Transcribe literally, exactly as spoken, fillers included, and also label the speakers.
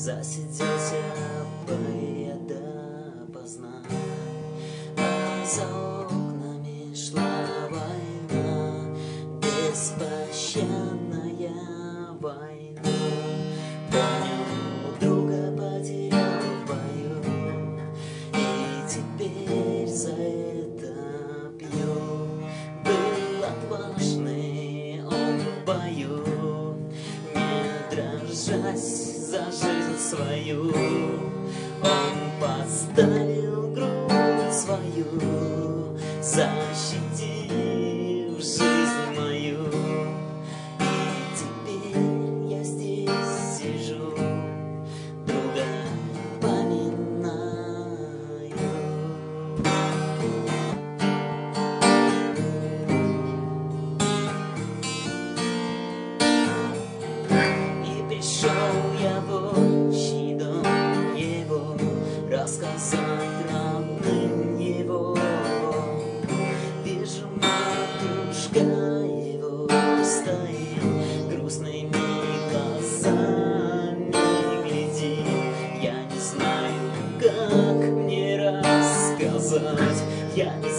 Speaker 1: засиделся бы я допоздна, а за окнами шла война, беспощадная война. Помню, друга потерял в бою, и теперь за это пью. Был отважный он в бою, не дрожась за жизнь свою. Он подставил грудь свою, защитив жизнь мою. И теперь я здесь сижу, друга поминаю. И пришел я в отчий дом его, рассказать родным его. Вижу, матушка его стоит, грустными глазами глядит. Я не знаю, как мне рассказать, я не